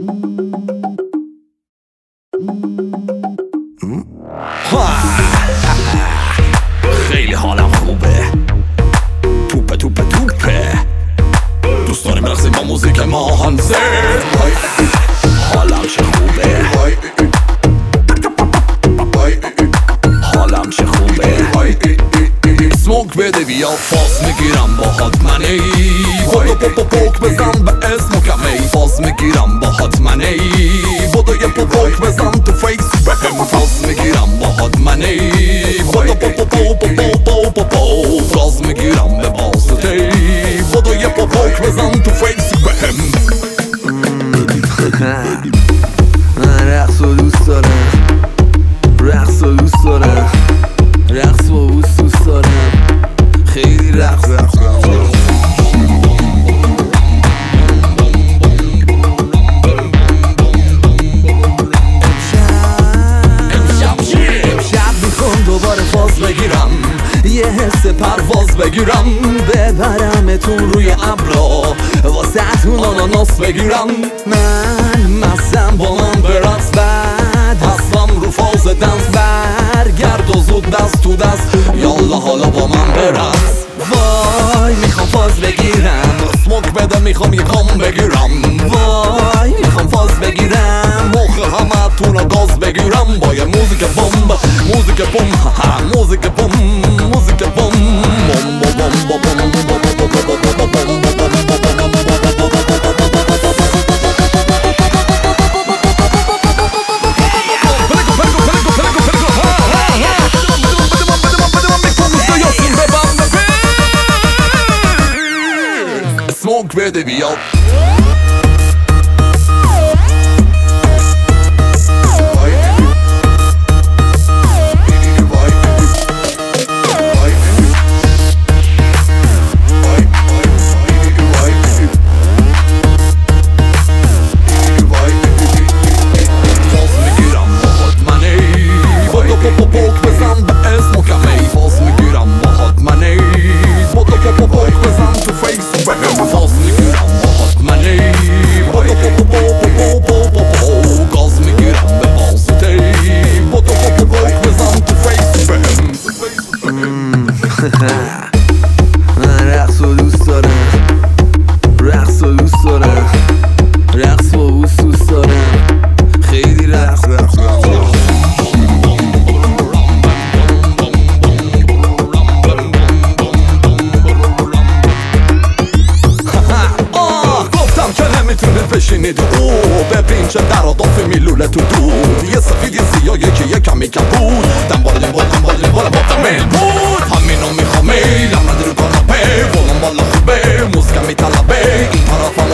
خیلی حالم خوبه، توپه توپه توپه، دوست داریم برقصیم با موزیک ما هنزه. حالم چه خوبه، حالم چه خوبه. سموک بده بیا فاز میگیرم باهات منی، بودو پوک بزن به اسموکم ای، فاز میگیرم باهات منی، بودو یه پوک بزن تو فیس بهم، فاز میگیرم باهات منی، بودو فاز میگیرم به واسطه، بودو یه پوک بزن تو فیس بهم. من رقص و دوست دارم، رقص و دوست دارم، رقص و دوست دارم، خیلی رقص. امشب میخوام دوباره فاز بگیرم، یه حس پرواز بگیرم، ببرمتون روی ابرا واسه‌تون آناناس بگیرم. من مستم با من برقص، بعد هستم رو فاز دنس، برگرد و زود دست تو دست، یالا حالا با من برقص. وای میخوام فاز بگیرم، سموک بده میخوام یه کام بگیرم، وای میخوام فاز بگیرم، مخ همه تون گاز بگیرم، با یه موزیک بوم، موزیک بوم، موزیک بوم، موزیک بوم، بوم بوم بوم بوم. Smoke بده بیا. من رقص و دوست دارم، رقص و دوست دارم، رقص و دوست دارم، خیلی رقص. گفتم که نمیتونه بشینید او، ببین چه در و دافی میلوله تو دود، یه سفید یه سیاه یکی یه کمی کبود، دنبال با تمیل بود، همینو میخوام ایلم نداری کاناپه، بولم بالا خوبه، موزیکم میطلبه، این طرفم